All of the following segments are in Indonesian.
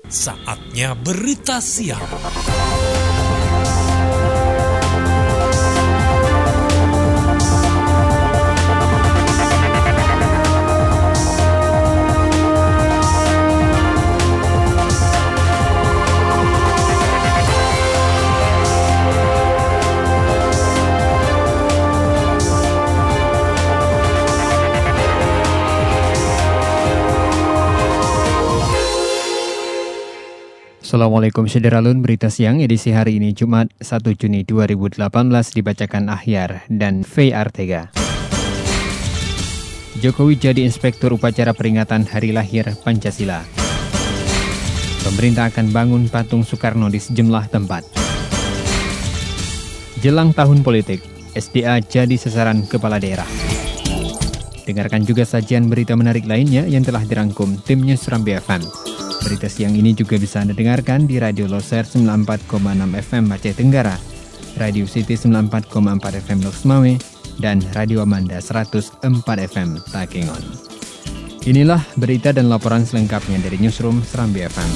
Saatnya berita siang. Assalamualaikum Syederalun, berita siang edisi hari ini Jumat 1 Juni 2018 dibacakan Ahyar dan Fei Artega. Jokowi jadi inspektur upacara peringatan Hari Lahir Pancasila. Pemerintah akan bangun patung Soekarno di sejumlah tempat. Jelang tahun politik, SDA jadi sasaran kepala daerah. Dengarkan juga sajian berita menarik lainnya yang telah dirangkum tim News Rambi FM. Berita siang ini juga bisa Anda dengarkan di Radio Loser 94,6 FM Aceh Tenggara, Radio City 94,4 FM Lok Sumawe, dan Radio Amanda 104 FM Takengon. Inilah berita dan laporan selengkapnya dari Newsroom Serambi FM.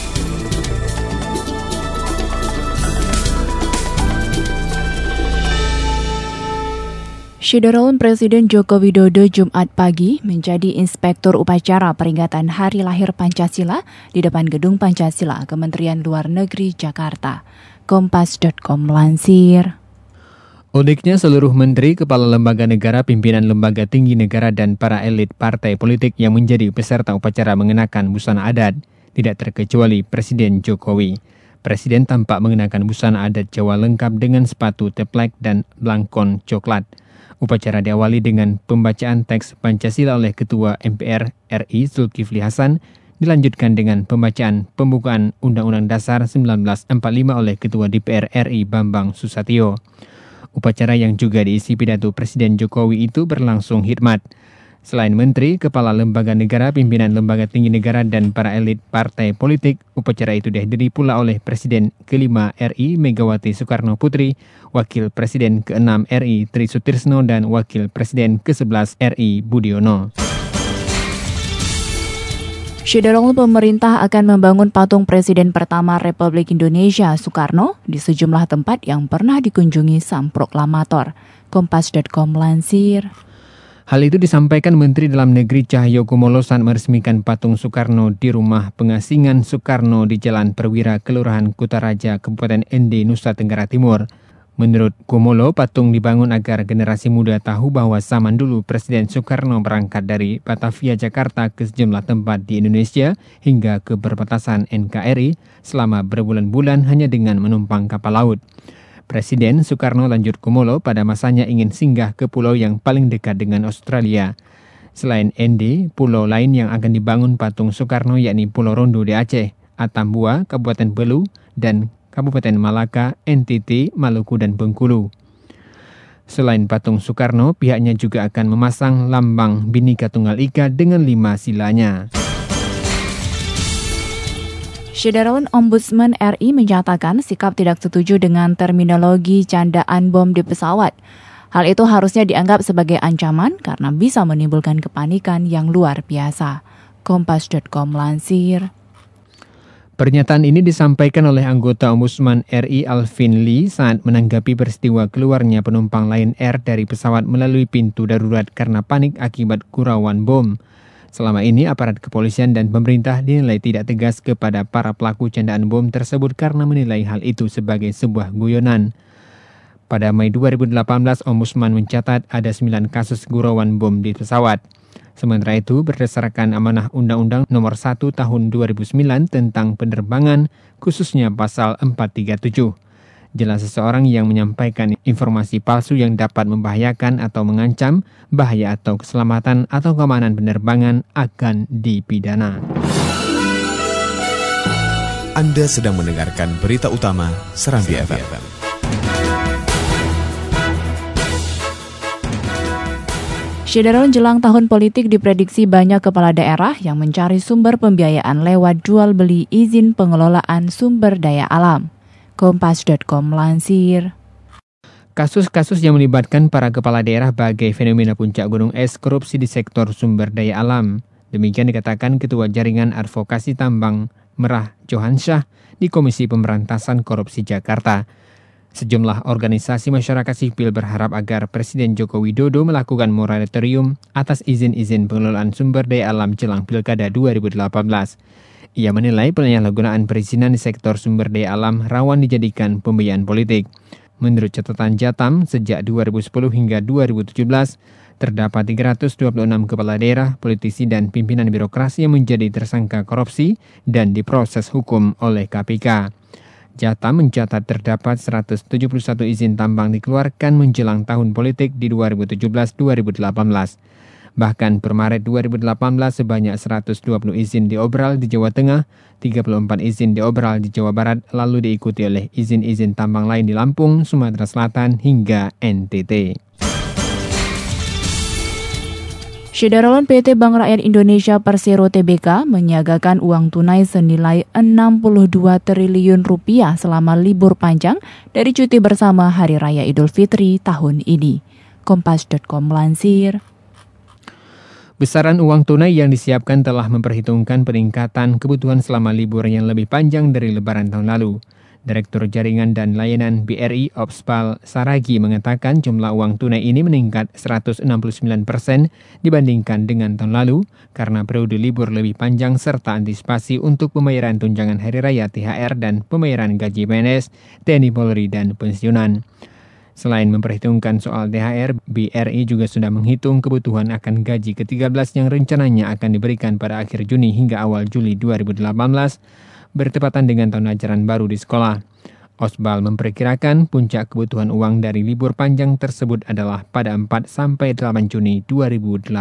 Syederalun Presiden Joko Widodo Jumat pagi menjadi inspektur upacara peringatan Hari Lahir Pancasila di depan Gedung Pancasila, Kementerian Luar Negeri Jakarta. Kompas.com melansir. Uniknya seluruh menteri, kepala lembaga negara, pimpinan lembaga tinggi negara, dan para elit partai politik yang menjadi peserta upacara mengenakan busana adat, tidak terkecuali Presiden Jokowi. Presiden tampak mengenakan busana adat Jawa lengkap dengan sepatu teplek dan blangkon coklat. Upacara diawali dengan pembacaan teks Pancasila oleh Ketua MPR RI Zulkifli Hasan, dilanjutkan dengan pembacaan pembukaan Undang-Undang Dasar 1945 oleh Ketua DPR RI Bambang Susatyo. Upacara yang juga diisi pidato Presiden Jokowi itu berlangsung hikmat. Selain menteri, kepala lembaga negara, pimpinan lembaga tinggi negara, dan para elit partai politik, upacara itu dihadiri pula oleh Presiden ke-5 RI Megawati Soekarno Putri, Wakil Presiden ke-6 RI Tri Sutrisno, dan Wakil Presiden ke-11 RI Budiono. Syederalun pemerintah akan membangun patung Presiden pertama Republik Indonesia Soekarno di sejumlah tempat yang pernah dikunjungi sang proklamator. Kompas.com melansir. Hal itu disampaikan Menteri Dalam Negeri Cahyokumolo saat meresmikan patung Soekarno di Rumah Pengasingan Soekarno di Jalan Perwira, Kelurahan Kutaraja, Kabupaten Ende, Nusa Tenggara Timur. Menurut Kumolo, patung dibangun agar generasi muda tahu bahwa zaman dulu Presiden Soekarno berangkat dari Batavia, Jakarta ke sejumlah tempat di Indonesia hingga ke perbatasan NKRI selama berbulan-bulan hanya dengan menumpang kapal laut. Presiden Soekarno, lanjut Kumolo, pada masanya ingin singgah ke pulau yang paling dekat dengan Australia. Selain Ende, pulau lain yang akan dibangun patung Soekarno yakni Pulau Rondo di Aceh, Atambua, Kabupaten Belu, dan Kabupaten Malaka, NTT, Maluku, dan Bengkulu. Selain patung Soekarno, pihaknya juga akan memasang lambang Bhinneka Tunggal Ika dengan 5 silanya. Syederalun Ombudsman RI menyatakan sikap tidak setuju dengan terminologi candaan bom di pesawat. Hal itu harusnya dianggap sebagai ancaman karena bisa menimbulkan kepanikan yang luar biasa. Kompas.com melansir. Pernyataan ini disampaikan oleh anggota Ombudsman RI Alvin Lee saat menanggapi peristiwa keluarnya penumpang Lion Air dari pesawat melalui pintu darurat karena panik akibat gurauan bom. Selama ini, aparat kepolisian dan pemerintah dinilai tidak tegas kepada para pelaku candaan bom tersebut karena menilai hal itu sebagai sebuah guyonan. Pada Mei 2018, Ombudsman mencatat ada 9 kasus gurauan bom di pesawat. Sementara itu, berdasarkan amanah Undang-Undang Nomor 1 Tahun 2009 tentang penerbangan, khususnya Pasal 437. Jelas seseorang yang menyampaikan informasi palsu yang dapat membahayakan atau mengancam bahaya atau keselamatan atau keamanan penerbangan akan dipidana. Anda sedang mendengarkan berita utama Serambi FM. Syederalun jelang tahun politik diprediksi banyak kepala daerah yang mencari sumber pembiayaan lewat jual beli izin pengelolaan sumber daya alam. Kompas.com melansir. Kasus-kasus yang melibatkan para kepala daerah bagai fenomena puncak gunung es, korupsi di sektor sumber daya alam. Demikian dikatakan Ketua Jaringan Advokasi Tambang Merah Johansyah di Komisi Pemberantasan Korupsi Jakarta. Sejumlah organisasi masyarakat sipil berharap agar Presiden Joko Widodo melakukan moratorium atas izin-izin pengelolaan sumber daya alam jelang Pilkada 2018. Ia menilai penyalahgunaan perizinan di sektor sumber daya alam rawan dijadikan pembiayaan politik. Menurut catatan Jatam, sejak 2010 hingga 2017, terdapat 326 kepala daerah, politisi, dan pimpinan birokrasi yang menjadi tersangka korupsi dan diproses hukum oleh KPK. Jatam mencatat terdapat 171 izin tambang dikeluarkan menjelang tahun politik di 2017-2018. Bahkan per Maret 2018 sebanyak 120 izin diobral di Jawa Tengah, 34 izin diobral di Jawa Barat, lalu diikuti oleh izin-izin tambang lain di Lampung, Sumatera Selatan, hingga NTT. Syederalon PT Bank Rakyat Indonesia Persero Tbk menyiagakan uang tunai senilai 62 triliun rupiah selama libur panjang dari cuti bersama Hari Raya Idul Fitri tahun ini. Kompas.com melansir. Besaran uang tunai yang disiapkan telah memperhitungkan peningkatan kebutuhan selama libur yang lebih panjang dari Lebaran tahun lalu. Direktur Jaringan dan Layanan BRI Opspal Saragi mengatakan jumlah uang tunai ini meningkat 169% dibandingkan dengan tahun lalu karena periode libur lebih panjang serta antisipasi untuk pembayaran tunjangan Hari Raya THR dan pembayaran gaji PNS, TNI Polri, dan pensiunan. Selain memperhitungkan soal THR, BRI juga sudah menghitung kebutuhan akan gaji ke-13 yang rencananya akan diberikan pada akhir Juni hingga awal Juli 2018, bertepatan dengan tahun ajaran baru di sekolah. Osbal memperkirakan puncak kebutuhan uang dari libur panjang tersebut adalah pada 4-8 Juni 2018.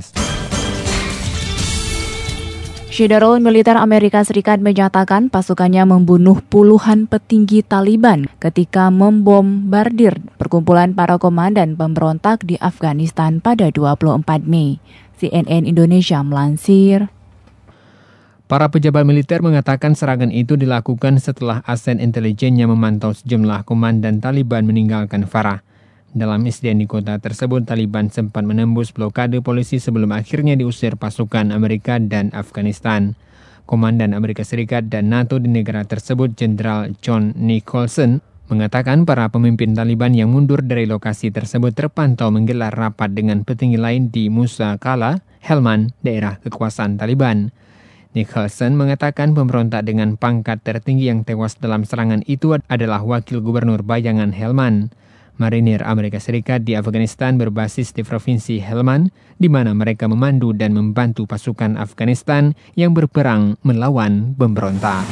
Syederalon militer Amerika Serikat menyatakan pasukannya membunuh puluhan petinggi Taliban ketika membombardir perkumpulan para komandan pemberontak di Afghanistan pada 24 Mei. CNN Indonesia melansir. Para pejabat militer mengatakan serangan itu dilakukan setelah asen intelijennya memantau sejumlah komandan Taliban meninggalkan Farah. Dalam insiden di kota tersebut, Taliban sempat menembus blokade polisi sebelum akhirnya diusir pasukan Amerika dan Afghanistan. Komandan Amerika Serikat dan NATO di negara tersebut, Jenderal John Nicholson, mengatakan para pemimpin Taliban yang mundur dari lokasi tersebut terpantau menggelar rapat dengan petinggi lain di Musa Qala, Helmand, daerah kekuasaan Taliban. Nicholson mengatakan pemberontak dengan pangkat tertinggi yang tewas dalam serangan itu adalah Wakil Gubernur Bayangan Helmand. Marinir Amerika Serikat di Afghanistan berbasis di Provinsi Helmand, di mana mereka memandu dan membantu pasukan Afghanistan yang berperang melawan pemberontak.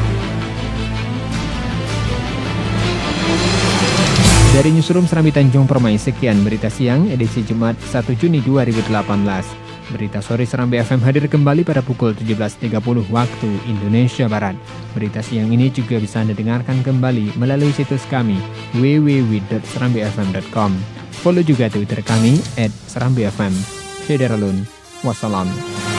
Dari Newsroom Serambi Tanjung Permai, sekian berita siang edisi Jumat 1 Juni 2018. Berita sore Serambi FM hadir kembali pada pukul 17.30 waktu Indonesia Barat. Berita siang ini juga bisa Anda dengarkan kembali melalui situs kami www.serambifm.com. Follow juga Twitter kami @serambifm. Syederalun. Wassalam.